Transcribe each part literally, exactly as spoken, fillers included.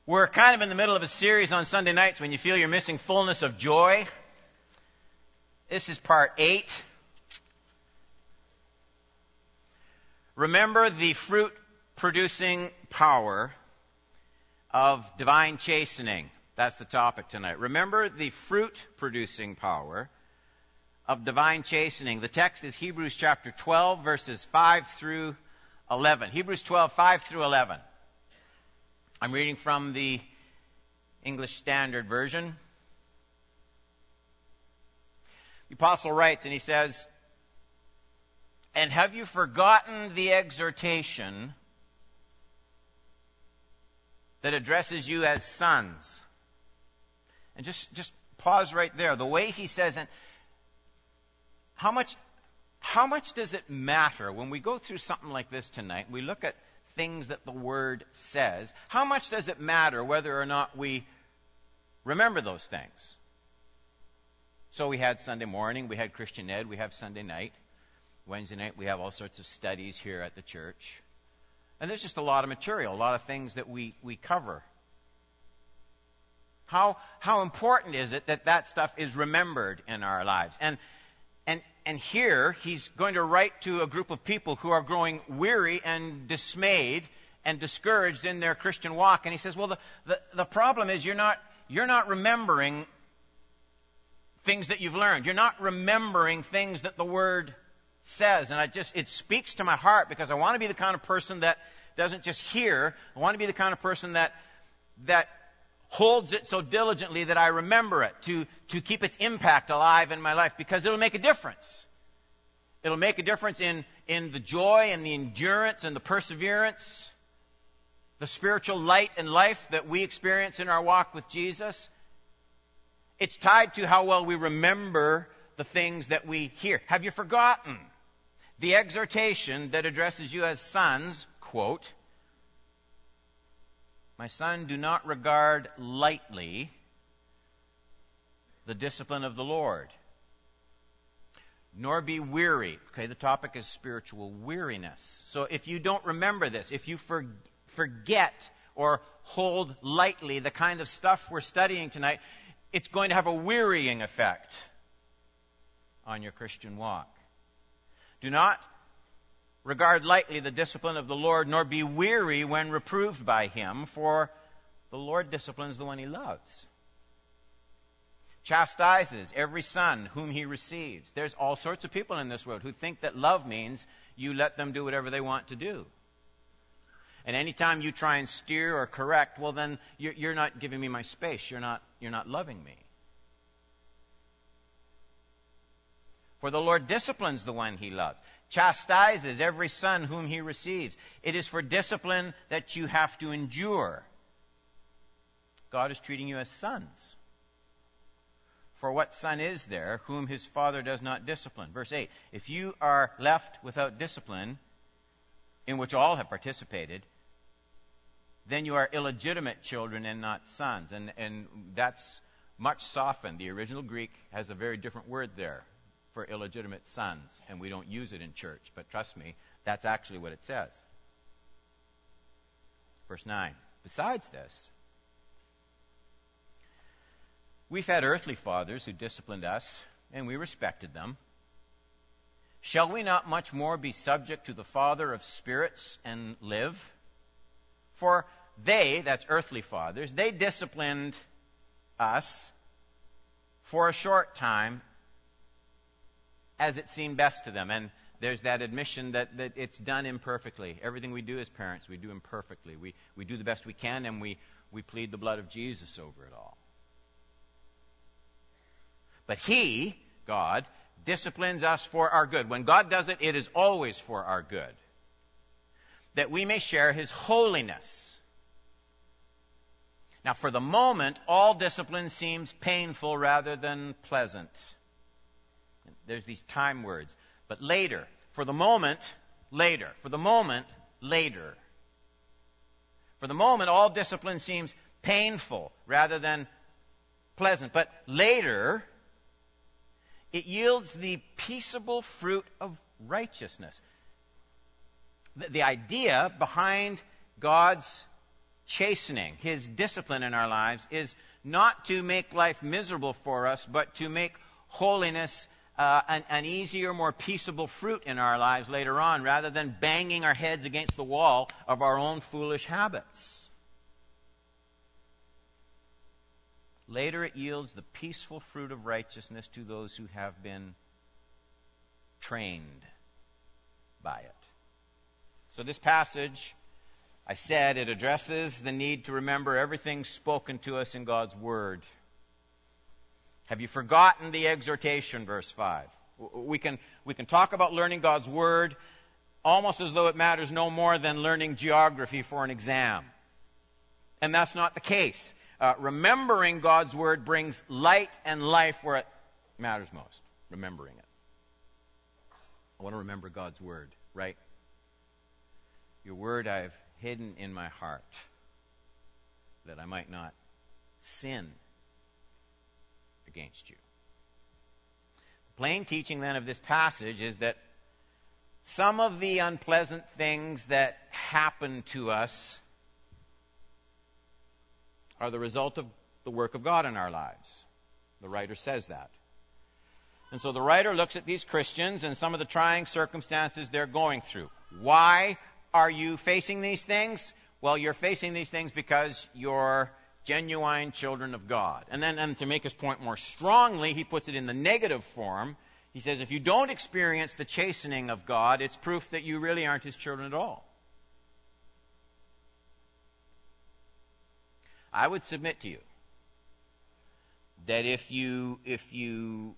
We're kind of in the middle of a series on Sunday nights when you feel you're missing fullness of joy. This is part eight. Remember the fruit-producing power of divine chastening. That's the topic tonight. Remember the fruit-producing power of divine chastening. The text is Hebrews chapter twelve, verses five through eleven. Hebrews twelve, five through eleven. I'm reading from the English Standard Version. The apostle writes, and he says, "And have you forgotten the exhortation that addresses you as sons?" And just, just pause right there. The way he says, and how much, how much does it matter when we go through something like this tonight, we look at things that the Word says, how much does it matter whether or not we remember those things? So we had Sunday morning, we had Christian Ed, we have Sunday night. Wednesday night we have all sorts of studies here at the church. And there's just a lot of material, a lot of things that we, we cover. How, how important is it that that stuff is remembered in our lives? And And, and here, he's going to write to a group of people who are growing weary and dismayed and discouraged in their Christian walk. And he says, well, the, the, the problem is you're not, you're not remembering things that you've learned. You're not remembering things that the Word says. And I just, it speaks to my heart because I want to be the kind of person that doesn't just hear. I want to be the kind of person that, that holds it so diligently that I remember it, to, to keep its impact alive in my life, because it'll make a difference. It'll make a difference in, in the joy and the endurance and the perseverance, the spiritual light and life that we experience in our walk with Jesus. It's tied to how well we remember the things that we hear. Have you forgotten the exhortation that addresses you as sons, quote, "My son, do not regard lightly the discipline of the Lord, nor be weary." Okay, the topic is spiritual weariness. So if you don't remember this, if you for, forget or hold lightly the kind of stuff we're studying tonight, it's going to have a wearying effect on your Christian walk. Do not regard lightly the discipline of the Lord, nor be weary when reproved by him, for the Lord disciplines the one he loves. Chastises every son whom he receives. There's all sorts of people in this world who think that love means you let them do whatever they want to do. And anytime you try and steer or correct, well then you're, you're not giving me my space. You're not, you're not loving me. For the Lord disciplines the one he loves. Chastises every son whom he receives. It is for discipline that you have to endure. God is treating you as sons. For what son is there whom his father does not discipline? Verse eight, if you are left without discipline, in which all have participated, then you are illegitimate children and not sons. And, and that's much softened. The original Greek has a very different word there for illegitimate sons, and we don't use it in church, but trust me, that's actually what it says. Verse nine, besides this, we've had earthly fathers who disciplined us, and we respected them. Shall we not much more be subject to the Father of spirits and live? For they, that's earthly fathers, they disciplined us for a short time, as it seemed best to them. And there's that admission that, that it's done imperfectly. Everything we do as parents, we do imperfectly. We, we do the best we can, and we, we plead the blood of Jesus over it all. But he, God, disciplines us for our good. When God does it, it is always for our good, that we may share his holiness. Now, for the moment, all discipline seems painful rather than pleasant. There's these time words. But later, for the moment, later. For the moment, later. For the moment, all discipline seems painful rather than pleasant. But later, it yields the peaceable fruit of righteousness. The, the idea behind God's chastening, His discipline in our lives, is not to make life miserable for us, but to make holiness uh, an, an easier, more peaceable fruit in our lives later on, rather than banging our heads against the wall of our own foolish habits. Later it yields the peaceful fruit of righteousness to those who have been trained by it. So this passage, I said, it addresses the need to remember everything spoken to us in God's Word. Have you forgotten the exhortation, verse five? We can, we can talk about learning God's Word almost as though it matters no more than learning geography for an exam. And that's not the case. Uh, remembering God's Word brings light and life where it matters most. Remembering it. I want to remember God's Word, right? Your Word I've hidden in my heart, that I might not sin against you. The plain teaching then of this passage is that some of the unpleasant things that happen to us are the result of the work of God in our lives. The writer says that. And so the writer looks at these Christians and some of the trying circumstances they're going through. Why are you facing these things? Well, you're facing these things because you're genuine children of God. And then and to make his point more strongly, he puts it in the negative form. He says, if you don't experience the chastening of God, it's proof that you really aren't His children at all. I would submit to you that if you, if you,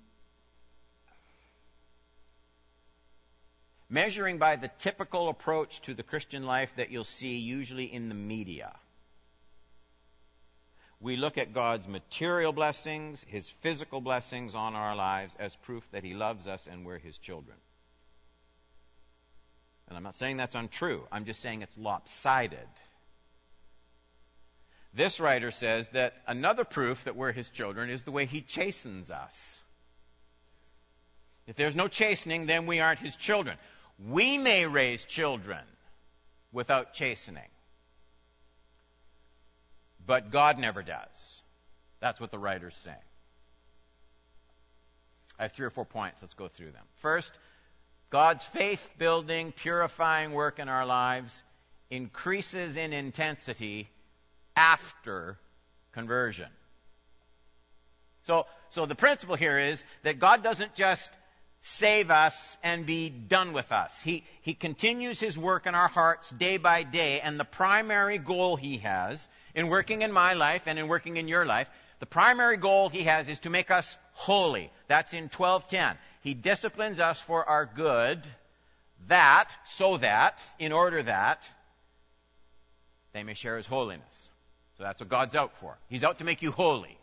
measuring by the typical approach to the Christian life that you'll see usually in the media, we look at God's material blessings, His physical blessings on our lives as proof that He loves us and we're His children. And I'm not saying that's untrue. I'm just saying it's lopsided. This writer says that another proof that we're His children is the way He chastens us. If there's no chastening, then we aren't His children. We may raise children without chastening, but God never does. That's what the writer's saying. I have three or four points. Let's go through them. First, God's faith-building, purifying work in our lives increases in intensity after conversion. So, so the principle here is that God doesn't just save us and be done with us. He, he continues His work in our hearts day by day, and the primary goal He has in working in my life and in working in your life, the primary goal He has is to make us holy. That's in twelve ten. He disciplines us for our good, that, so that, in order that, they may share His holiness. So that's what God's out for. He's out to make you holy.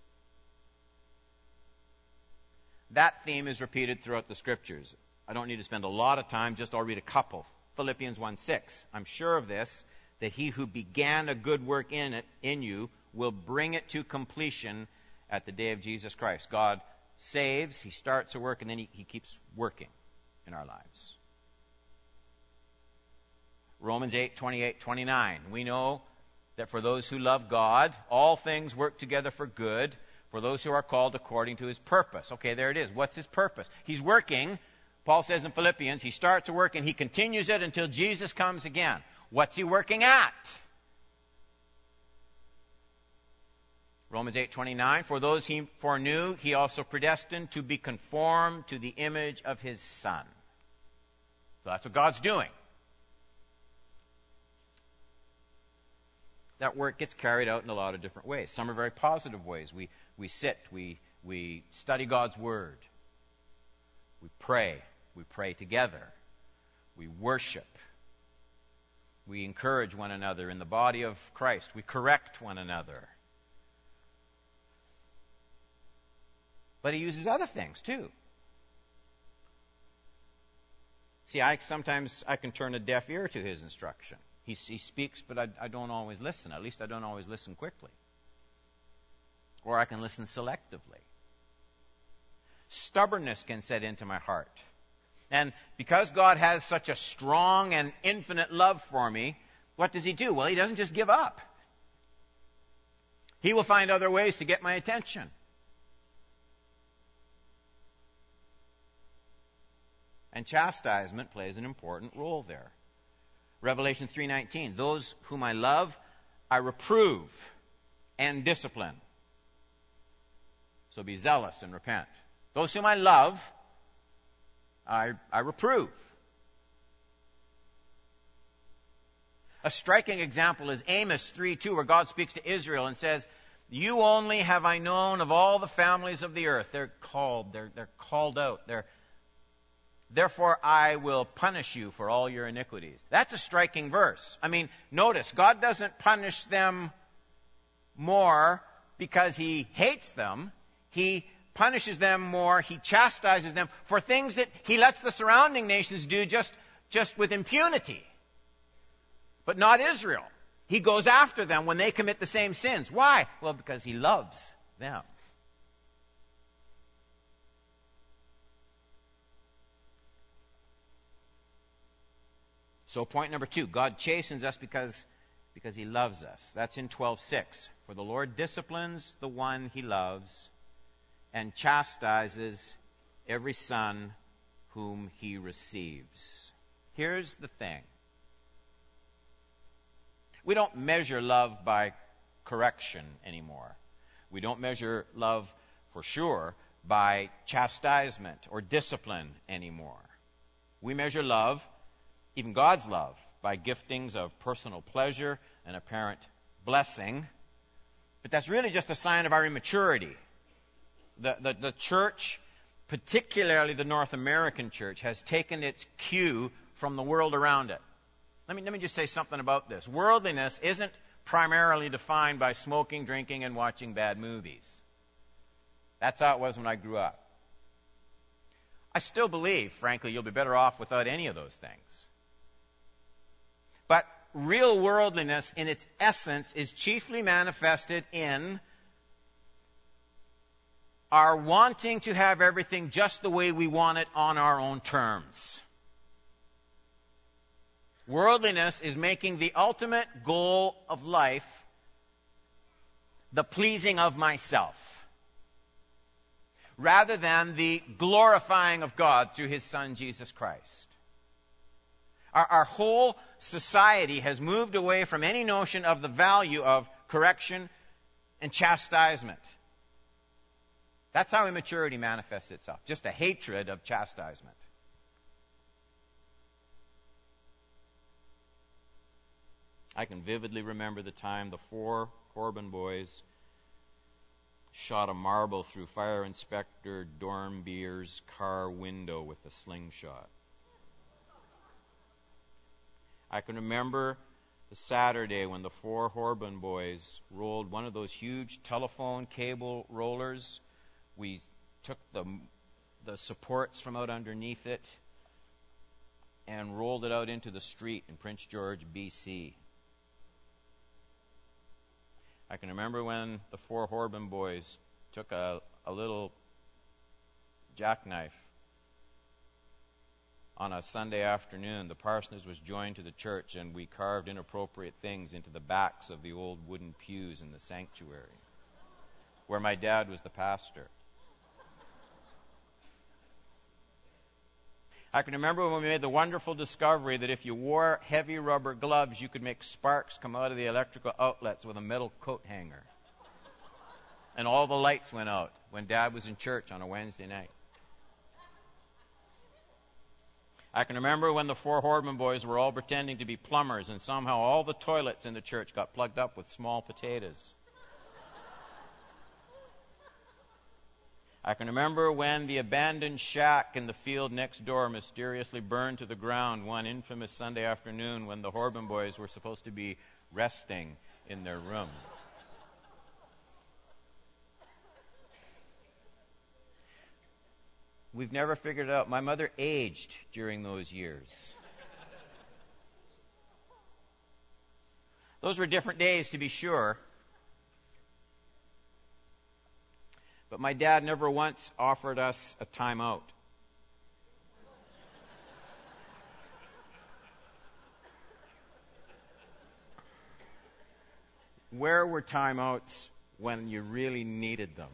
That theme is repeated throughout the Scriptures. I don't need to spend a lot of time, just I'll read a couple. Philippians one six. I'm sure of this, that He who began a good work in it, in you, will bring it to completion at the day of Jesus Christ. God saves, He starts a work, and then He, he keeps working in our lives. Romans eight twenty-eight twenty-nine. We know that for those who love God, all things work together for good, for those who are called according to His purpose. Okay, there it is. What's His purpose? He's working. Paul says in Philippians, He starts a work and He continues it until Jesus comes again. What's He working at? Romans eight twenty-nine. For those He foreknew, He also predestined to be conformed to the image of His Son. So that's what God's doing. That work gets carried out in a lot of different ways. Some are very positive ways. We we sit, we we study God's Word. We pray. We pray together. We worship. We encourage one another in the body of Christ. We correct one another. But He uses other things too. See, I sometimes I can turn a deaf ear to His instruction. He, he speaks, but I, I don't always listen. At least I don't always listen quickly. Or I can listen selectively. Stubbornness can set into my heart. And because God has such a strong and infinite love for me, what does He do? Well, He doesn't just give up. He will find other ways to get my attention. And chastisement plays an important role there. Revelation three nineteen, those whom I love, I reprove and discipline. So be zealous and repent. Those whom I love, I, I reprove. A striking example is Amos three two, where God speaks to Israel and says, you only have I known of all the families of the earth. They're called, they're, they're called out, they're Therefore, I will punish you for all your iniquities. That's a striking verse. I mean, notice, God doesn't punish them more because He hates them. He punishes them more, He chastises them for things that He lets the surrounding nations do just, just with impunity. But not Israel. He goes after them when they commit the same sins. Why? Well, because He loves them. So point number two, God chastens us because, because He loves us. That's in twelve six. For the Lord disciplines the one He loves and chastises every son whom He receives. Here's the thing. We don't measure love by correction anymore. We don't measure love, for sure, by chastisement or discipline anymore. We measure love, even God's love, by giftings of personal pleasure and apparent blessing. But that's really just a sign of our immaturity. The, the, the church, particularly the North American church, has taken its cue from the world around it. Let me, let me just say something about this. Worldliness isn't primarily defined by smoking, drinking, and watching bad movies. That's how it was when I grew up. I still believe, frankly, you'll be better off without any of those things. But real worldliness in its essence is chiefly manifested in our wanting to have everything just the way we want it on our own terms. Worldliness is making the ultimate goal of life the pleasing of myself, rather than the glorifying of God through His Son, Jesus Christ. Our, our whole society has moved away from any notion of the value of correction and chastisement. That's how immaturity manifests itself, just a hatred of chastisement. I can vividly remember the time the four Corbin boys shot a marble through Fire Inspector Dornbier's car window with a slingshot. I can remember the Saturday when the four Horban boys rolled one of those huge telephone cable rollers. We took the, the supports from out underneath it and rolled it out into the street in Prince George, B C. I can remember when the four Horban boys took a, a little jackknife on a Sunday afternoon. The parsonage was joined to the church, and we carved inappropriate things into the backs of the old wooden pews in the sanctuary, where my dad was the pastor. I can remember when we made the wonderful discovery that if you wore heavy rubber gloves, you could make sparks come out of the electrical outlets with a metal coat hanger. And all the lights went out when Dad was in church on a Wednesday night. I can remember when the four Horban boys were all pretending to be plumbers, and somehow all the toilets in the church got plugged up with small potatoes. I can remember when the abandoned shack in the field next door mysteriously burned to the ground one infamous Sunday afternoon when the Horban boys were supposed to be resting in their room. We've never figured it out. My mother aged during those years. Those were different days, to be sure. But my dad never once offered us a timeout. Where were timeouts when you really needed them.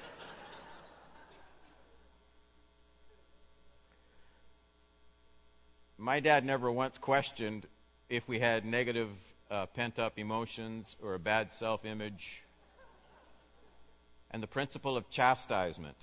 My dad never once questioned if we had negative uh, pent-up emotions or a bad self-image. And the principle of chastisement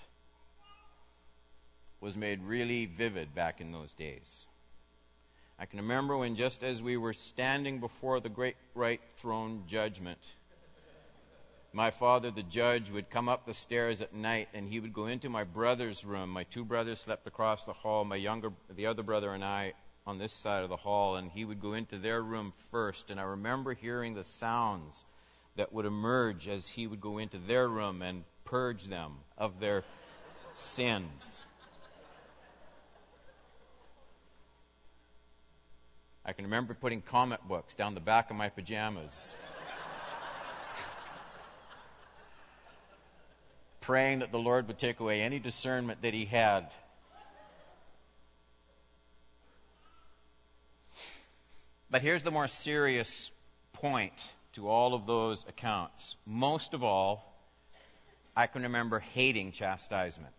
was made really vivid back in those days. I can remember when, just as we were standing before the great white throne judgment, my father, the judge, would come up the stairs at night, and he would go into my brother's room. My two brothers slept across the hall, my younger, the other brother and I on this side of the hall, and he would go into their room first. And I remember hearing the sounds that would emerge as he would go into their room and purge them of their sins. I can remember putting comic books down the back of my pajamas, praying that the Lord would take away any discernment that he had. But here's the more serious point to all of those accounts. Most of all, I can remember hating chastisement.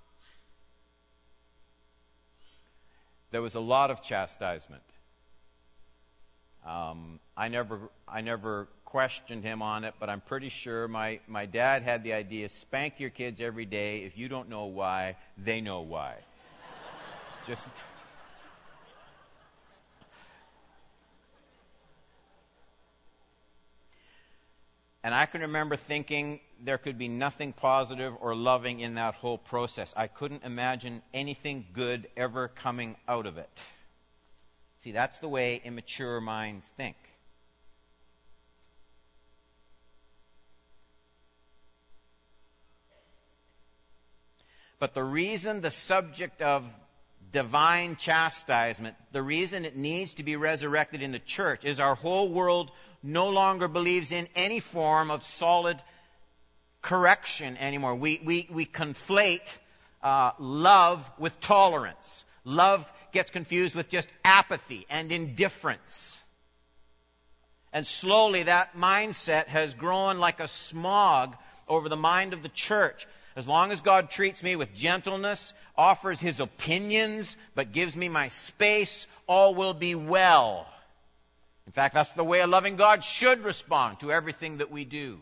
There was a lot of chastisement. Um, I never, I never questioned him on it, but I'm pretty sure my, my dad had the idea: spank your kids every day. If you don't know why, they know why. Just. And I can remember thinking there could be nothing positive or loving in that whole process. I couldn't imagine anything good ever coming out of it. See, that's the way immature minds think. But the reason the subject of divine chastisement, the reason it needs to be resurrected in the church, is our whole world no longer believes in any form of solid correction anymore. We we we conflate uh, love with tolerance. Love gets confused with just apathy and indifference. And slowly that mindset has grown like a smog over the mind of the church. As long as God treats me with gentleness, offers his opinions, but gives me my space, all will be well. In fact, that's the way a loving God should respond to everything that we do.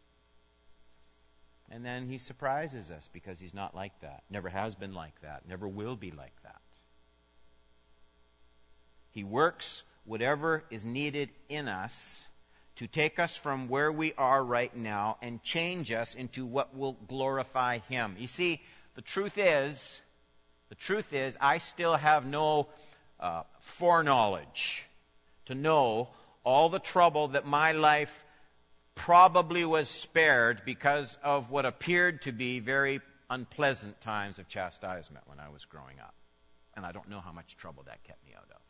And then he surprises us because he's not like that. Never has been like that. Never will be like that. He works whatever is needed in us to take us from where we are right now and change us into what will glorify him. You see, the truth is, the truth is, I still have no uh, foreknowledge to know all the trouble that my life probably was spared because of what appeared to be very unpleasant times of chastisement when I was growing up. And I don't know how much trouble that kept me out of.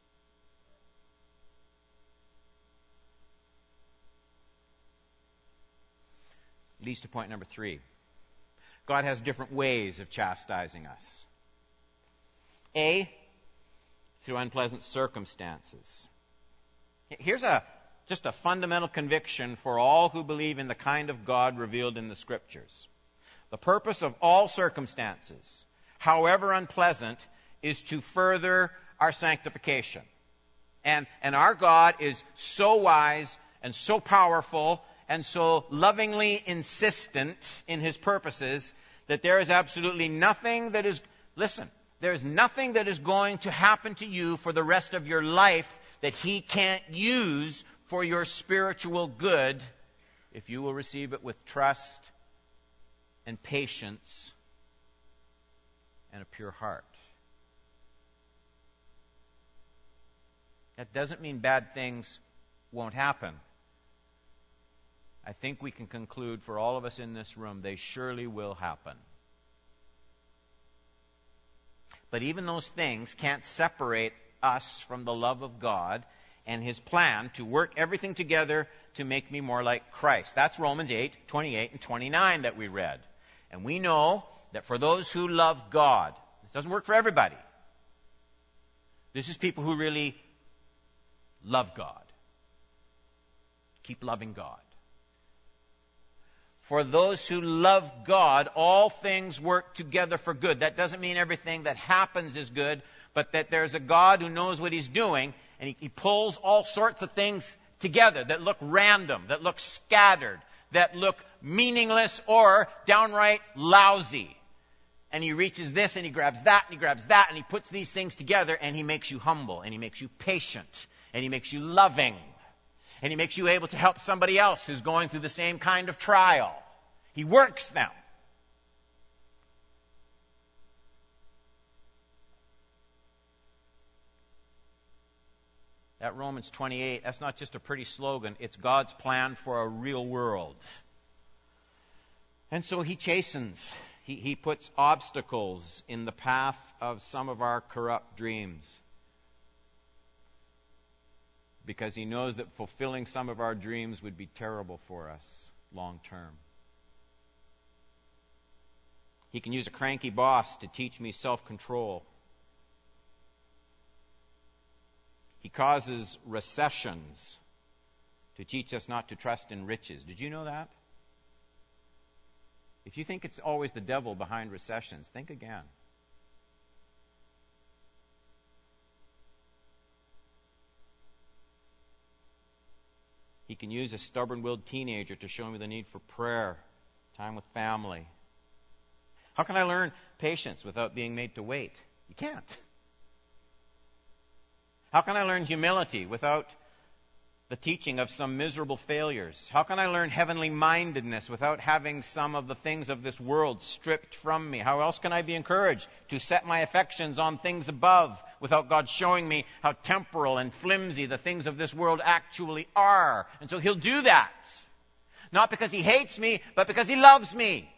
Leads to point number three. God has different ways of chastising us. A, through unpleasant circumstances. Here's a just a fundamental conviction for all who believe in the kind of God revealed in the Scriptures. The purpose of all circumstances, however unpleasant, is to further our sanctification. And, and our God is so wise and so powerful and so lovingly insistent in his purposes that there is absolutely nothing that is, listen, there is nothing that is going to happen to you for the rest of your life that he can't use for your spiritual good if you will receive it with trust and patience and a pure heart. That doesn't mean bad things won't happen. I think we can conclude for all of us in this room, they surely will happen. But even those things can't separate us from the love of God and his plan to work everything together to make me more like Christ. That's Romans eight, twenty-eight and twenty-nine that we read. And we know that for those who love God, this doesn't work for everybody. This is people who really love God. Keep loving God. for those who love God, all things work together for good. That doesn't mean everything that happens is good, but that there's a God who knows what He's doing, and He, he pulls all sorts of things together that look random, that look scattered, that look meaningless or downright lousy. And He reaches this, and He grabs that, and He grabs that, and He puts these things together, and He makes you humble, and He makes you patient, and He makes you loving, and He makes you able to help somebody else who's going through the same kind of trial. He works them. That Romans twenty-eight, that's not just a pretty slogan. It's God's plan for a real world. And so He chastens. He, he puts obstacles in the path of some of our corrupt dreams. Because He knows that fulfilling some of our dreams would be terrible for us long term. He can use a cranky boss to teach me self-control. He causes recessions to teach us not to trust in riches. Did you know that? If you think it's always the devil behind recessions, think again. He can use a stubborn-willed teenager to show me the need for prayer, time with family. How can I learn patience without being made to wait? You can't. How can I learn humility without the teaching of some miserable failures? How can I learn heavenly mindedness without having some of the things of this world stripped from me? How else can I be encouraged to set my affections on things above without God showing me how temporal and flimsy the things of this world actually are? And so He'll do that. Not because He hates me, but because He loves me.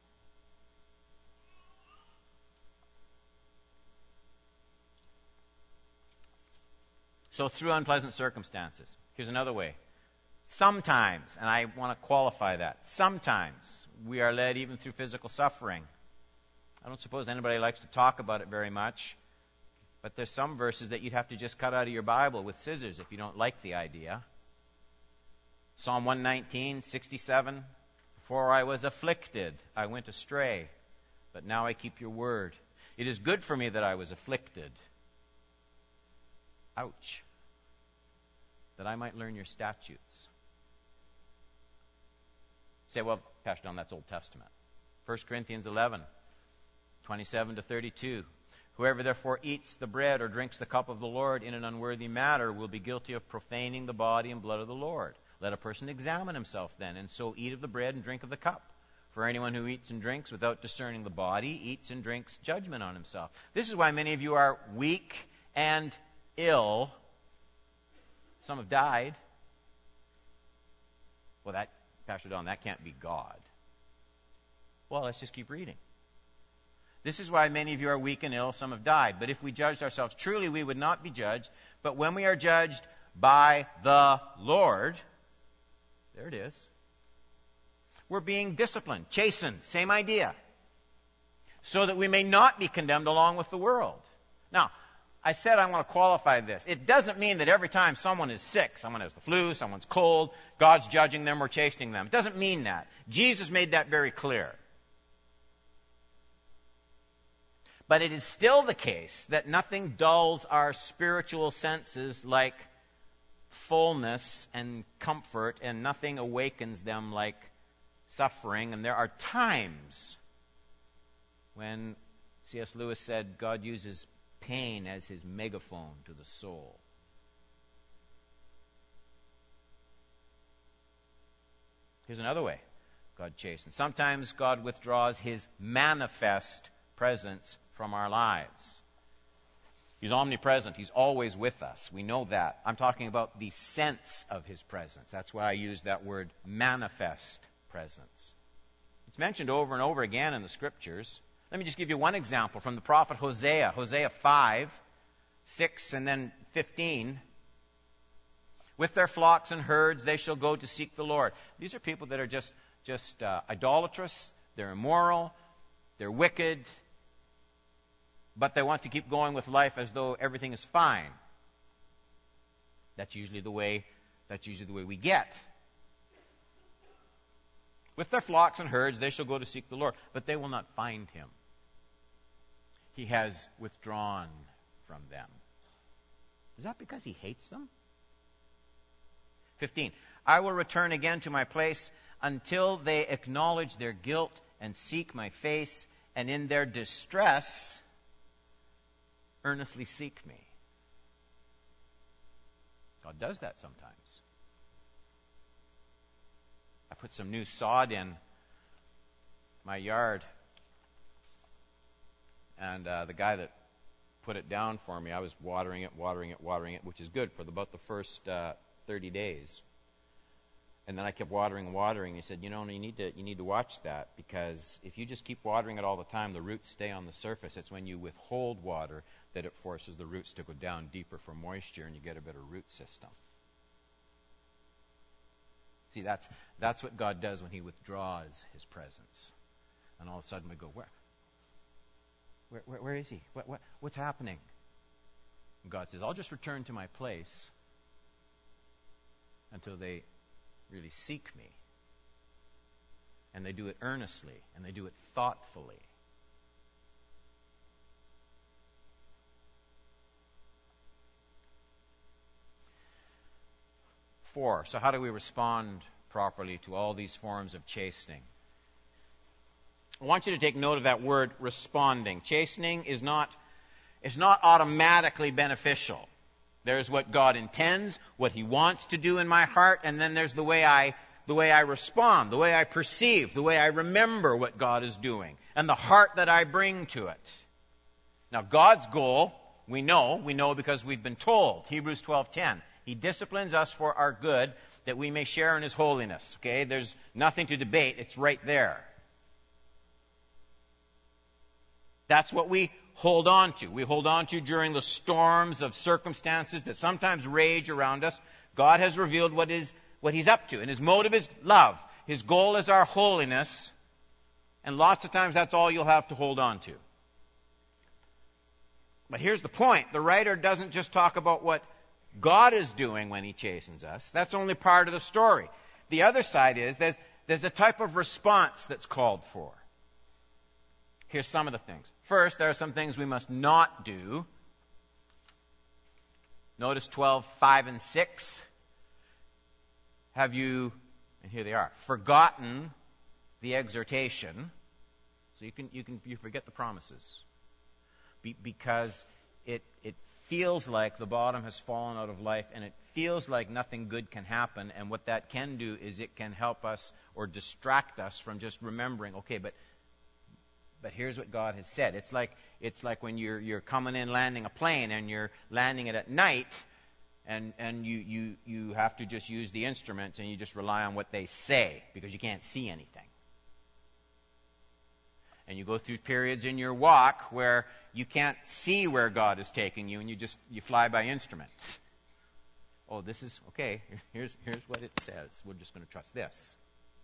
So through unpleasant circumstances. Here's another way. Sometimes, and I want to qualify that, sometimes we are led even through physical suffering. I don't suppose anybody likes to talk about it very much, but there's some verses that you'd have to just cut out of your Bible with scissors if you don't like the idea. Psalm one nineteen, sixty-seven, "For I was afflicted, I went astray, but now I keep your word. It is good for me that I was afflicted." Ouch. That I might learn your statutes. Say, well, Pastor Don, that's Old Testament. First Corinthians eleven, twenty-seven to thirty-two. "Whoever therefore eats the bread or drinks the cup of the Lord in an unworthy manner will be guilty of profaning the body and blood of the Lord. Let a person examine himself then, and so eat of the bread and drink of the cup. For anyone who eats and drinks without discerning the body eats and drinks judgment on himself." This is why many of you are weak and ill. Some have died. Well, that, Pastor Don, that can't be God. Well, let's just keep reading. "This is why many of you are weak and ill, some have died. But if we judged ourselves truly, we would not be judged. But when we are judged by the Lord," there it is, "we're being disciplined, chastened," same idea, "so that we may not be condemned along with the world." Now, I said I want to qualify this. It doesn't mean that every time someone is sick, someone has the flu, someone's cold, God's judging them or chastening them. It doesn't mean that. Jesus made that very clear. But it is still the case that nothing dulls our spiritual senses like fullness and comfort, and nothing awakens them like suffering. And there are times when C S Lewis said God uses pain as His megaphone to the soul. Here's another way God chastens. Sometimes God withdraws His manifest presence from our lives. He's omnipresent. He's always with us. We know that. I'm talking about the sense of His presence. That's why I use that word, manifest presence. It's mentioned over and over again in the Scriptures. Let me just give you one example from the prophet Hosea. Hosea five, six, and then fifteen. "With their flocks and herds they shall go to seek the Lord." These are people that are just, just uh, idolatrous. They're immoral. They're wicked. But they want to keep going with life as though everything is fine. That's usually the way, that's usually the way we get. With their flocks and herds they shall go to seek the Lord, but they will not find him. He has withdrawn from them. Is that because he hates them? fifteen. I will return again to my place until they acknowledge their guilt and seek my face, and in their distress earnestly seek me. God does that sometimes. I put some new sod in my yard, and uh, the guy that put it down for me, I was watering it, watering it, watering it, which is good for about the first uh, thirty days. And then I kept watering and watering. He said, you know, you need to you need to watch that, because if you just keep watering it all the time, the roots stay on the surface. It's when you withhold water that it forces the roots to go down deeper for moisture, and you get a better root system. See, that's that's what God does when he withdraws his presence. And all of a sudden we go, where? Where, where, where is he? What, what, what's happening? And God says, I'll just return to my place until they really seek me. And they do it earnestly, and they do it thoughtfully. Four, so how do we respond properly to all these forms of chastening? I want you to take note of that word, responding. Chastening is not, is not automatically beneficial. There's what God intends, what he wants to do in my heart, and then there's the way I the way I respond, the way I perceive, the way I remember what God is doing, and the heart that I bring to it. Now, God's goal, we know, we know because we've been told, Hebrews twelve ten. He disciplines us for our good, that we may share in his holiness. Okay? There's nothing to debate. It's right there. That's what we hold on to. We hold on to during the storms of circumstances that sometimes rage around us. God has revealed what is what he's up to, and his motive is love. His goal is our holiness, and lots of times that's all you'll have to hold on to. But here's the point. The writer doesn't just talk about what God is doing when he chastens us. That's only part of the story. The other side is there's, there's a type of response that's called for. Here's some of the things. First, there are some things we must not do. Notice twelve, five, and six. Have you, and here they are, forgotten the exhortation? So you can you can you forget the promises. Be, because it it feels like the bottom has fallen out of life, and it feels like nothing good can happen, and what that can do is it can help us or distract us from just remembering, okay, but But here's what God has said. It's like it's like when you're you're coming in landing a plane, and you're landing it at night, and and you you you have to just use the instruments, and you just rely on what they say because you can't see anything. And you go through periods in your walk where you can't see where God is taking you, and you just you fly by instrument. Oh, this is okay. Here's here's what it says. We're just going to trust this.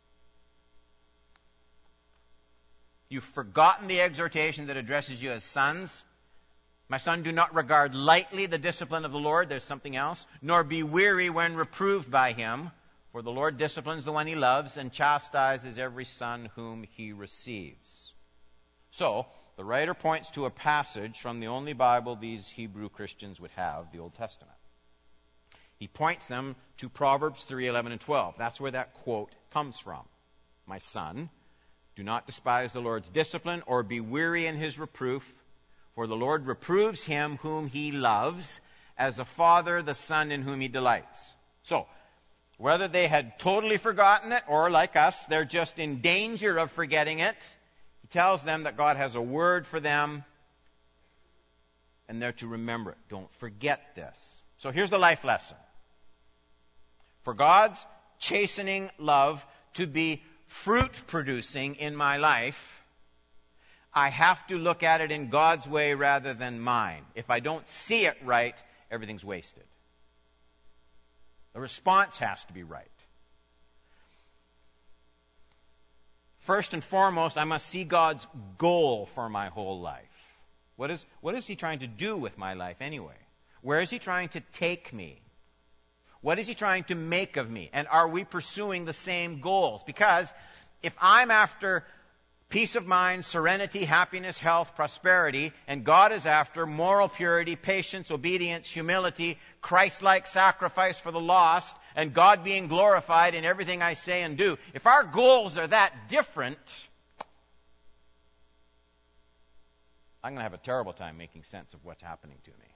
You've forgotten the exhortation that addresses you as sons. My son, do not regard lightly the discipline of the Lord. There's something else. Nor be weary when reproved by him. For the Lord disciplines the one he loves and chastises every son whom he receives. So, the writer points to a passage from the only Bible these Hebrew Christians would have, the Old Testament. He points them to Proverbs three, eleven, and twelve. That's where that quote comes from. My son, do not despise the Lord's discipline or be weary in his reproof, for the Lord reproves him whom he loves, as a father the son in whom he delights. So, whether they had totally forgotten it or, like us, they're just in danger of forgetting it, he tells them that God has a word for them, and they're to remember it. Don't forget this. So here's the life lesson. For God's chastening love to be fruit-producing in my life, I have to look at it in God's way rather than mine. If I don't see it right, everything's wasted. The response has to be right. First and foremost, I must see God's goal for my whole life. What is, what is he trying to do with my life anyway? Where is he trying to take me? What is he trying to make of me? And are we pursuing the same goals? Because if I'm after peace of mind, serenity, happiness, health, prosperity, and God is after moral purity, patience, obedience, humility, Christ-like sacrifice for the lost, and God being glorified in everything I say and do, if our goals are that different, I'm going to have a terrible time making sense of what's happening to me.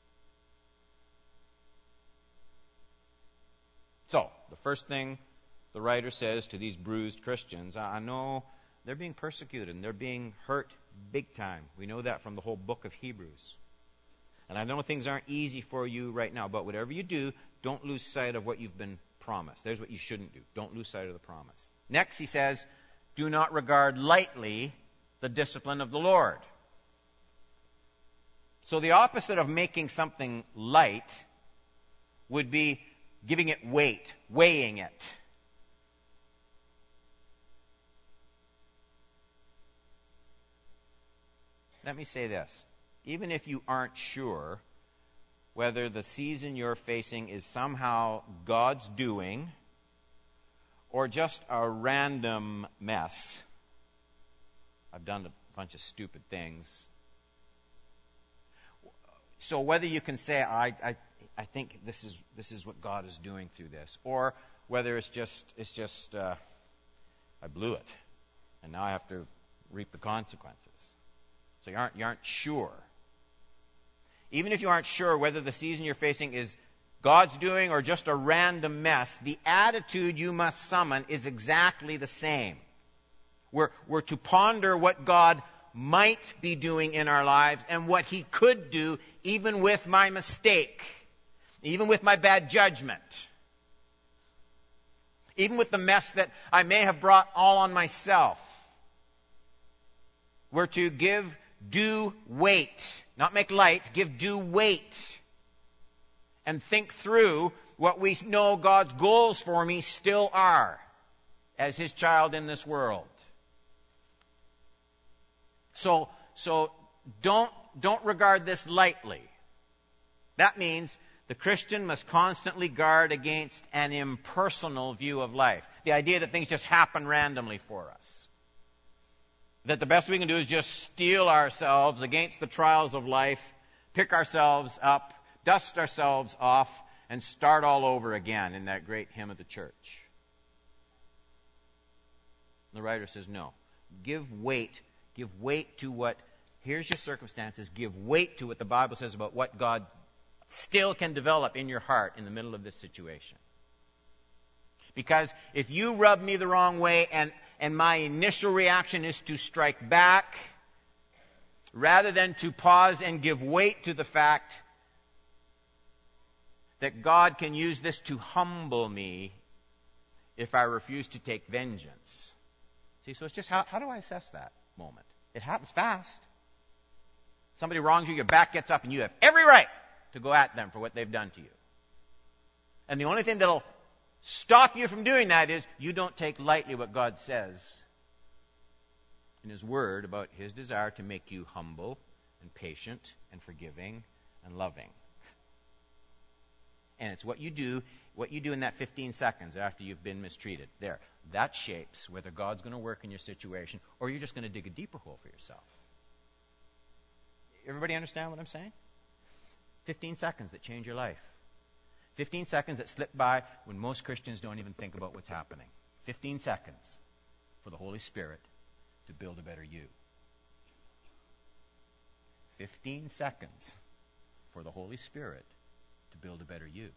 So, the first thing the writer says to these bruised Christians, I know they're being persecuted and they're being hurt big time. We know that from the whole book of Hebrews. And I know things aren't easy for you right now, but whatever you do, don't lose sight of what you've been promised. There's what you shouldn't do. Don't lose sight of the promise. Next, he says, do not regard lightly the discipline of the Lord. So the opposite of making something light would be giving it weight, weighing it. Let me say this. Even if you aren't sure whether the season you're facing is somehow God's doing or just a random mess, I've done a bunch of stupid things. So whether you can say, I, I, I think this is this is what God is doing through this, or whether it's just it's just uh, I blew it, and now I have to reap the consequences. So you aren't you aren't sure. Even if you aren't sure whether the season you're facing is God's doing or just a random mess, the attitude you must summon is exactly the same. We're, we're to ponder what God might be doing in our lives and what He could do even with my mistake, even with my bad judgment, even with the mess that I may have brought all on myself. We're to give due weight, not make light, give due weight, and think through what we know God's goals for me still are as His child in this world. So, so don't, don't regard this lightly. That means the Christian must constantly guard against an impersonal view of life. The idea that things just happen randomly for us. That the best we can do is just steel ourselves against the trials of life, pick ourselves up, dust ourselves off, and start all over again in that great hymn of the church. The writer says, no. Give weight. Give weight to what, here's your circumstances, give weight to what the Bible says about what God still can develop in your heart in the middle of this situation. Because if you rub me the wrong way and, and my initial reaction is to strike back, rather than to pause and give weight to the fact that God can use this to humble me if I refuse to take vengeance. See, so it's just how, how do I assess that moment? It happens fast. Somebody wrongs you, your back gets up, and you have every right to go at them for what they've done to you. And the only thing that'll stop you from doing that is you don't take lightly what God says in His Word about His desire to make you humble and patient and forgiving and loving. And it's what you do, what you do in that fifteen seconds after you've been mistreated. There. That shapes whether God's going to work in your situation or you're just going to dig a deeper hole for yourself. Everybody understand what I'm saying? fifteen seconds that change your life. fifteen seconds that slip by when most Christians don't even think about what's happening. fifteen seconds for the Holy Spirit to build a better you. fifteen seconds for the Holy Spirit to build a better you.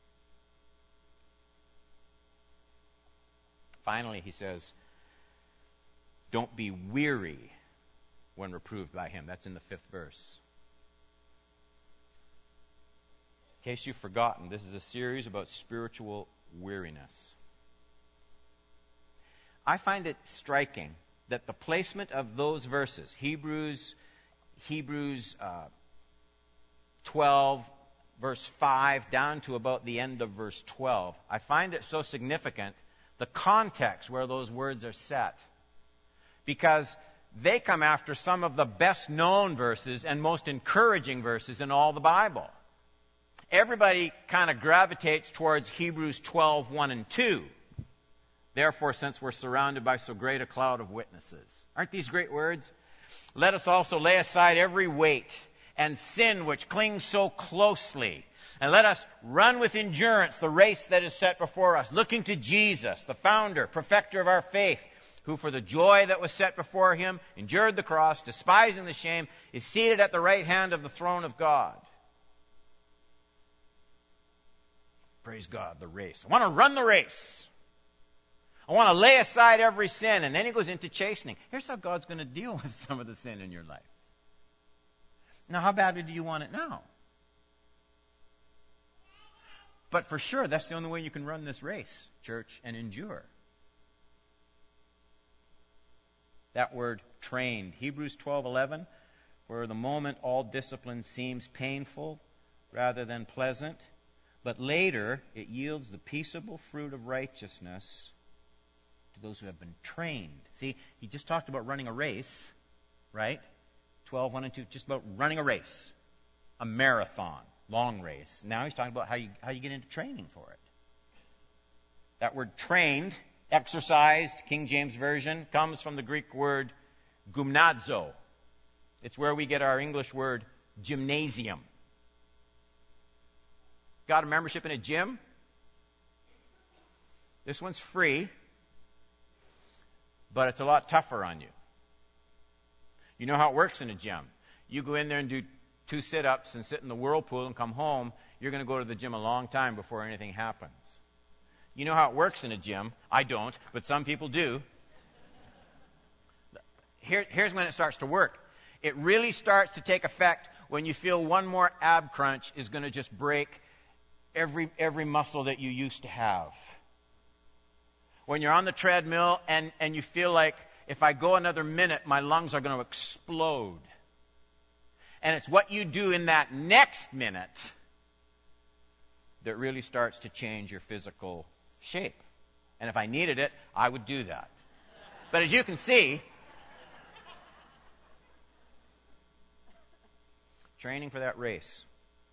Finally, he says, don't be weary when reproved by Him. That's in the fifth verse. In case you've forgotten, this is a series about spiritual weariness. I find it striking that the placement of those verses, Hebrews, Hebrews uh, twelve, verse five, down to about the end of verse twelve, I find it so significant, the context where those words are set. Because they come after some of the best known verses and most encouraging verses in all the Bible. Everybody kind of gravitates towards Hebrews twelve, one and two. Therefore, since we're surrounded by so great a cloud of witnesses. Aren't these great words? Let us also lay aside every weight and sin which clings so closely. And let us run with endurance the race that is set before us, looking to Jesus, the founder, perfecter of our faith, who for the joy that was set before him endured the cross, despising the shame, is seated at the right hand of the throne of God. Praise God, the race. I want to run the race. I want to lay aside every sin. And then he goes into chastening. Here's how God's going to deal with some of the sin in your life. Now, how badly do you want it now? But for sure, that's the only way you can run this race, church, and endure. That word, trained. Hebrews twelve eleven, for the moment all discipline seems painful rather than pleasant, but later it yields the peaceable fruit of righteousness to those who have been trained. See, he just talked about running a race, right? twelve, one and two, just about running a race, a marathon, long race. Now he's talking about how you, how you get into training for it. That word trained, exercised, King James Version, comes from the Greek word gymnazo. It's where we get our English word gymnasium. Got a membership in a gym? This one's free, but it's a lot tougher on you. You know how it works in a gym. You go in there and do two sit-ups and sit in the whirlpool and come home, you're going to go to the gym a long time before anything happens. You know how it works in a gym. I don't, but some people do. Here, here's when it starts to work. It really starts to take effect when you feel one more ab crunch is going to just break every, every muscle that you used to have. When you're on the treadmill and, and you feel like, if I go another minute, my lungs are going to explode. And it's what you do in that next minute that really starts to change your physical shape. And if I needed it, I would do that. But as you can see, training for that race.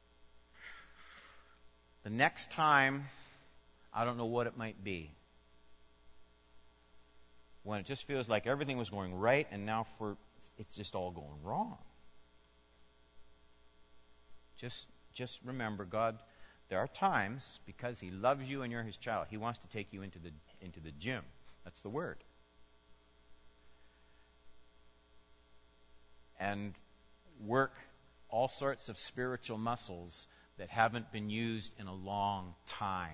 The next time, I don't know what it might be, when it just feels like everything was going right and now for it's just all going wrong. Just just remember, God, there are times, because he loves you and you're his child, he wants to take you into the into the gym. That's the word. And work all sorts of spiritual muscles that haven't been used in a long time.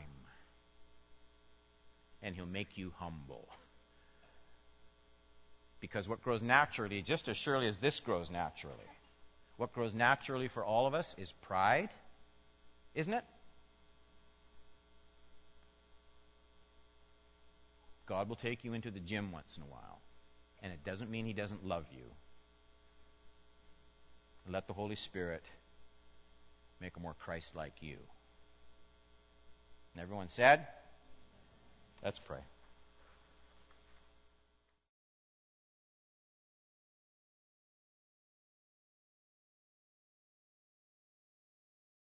And he'll make you humble. Because what grows naturally, just as surely as this grows naturally, what grows naturally for all of us is pride, isn't it? God will take you into the gym once in a while. And it doesn't mean he doesn't love you. Let the Holy Spirit make a more Christ-like you. And everyone said? Let's pray.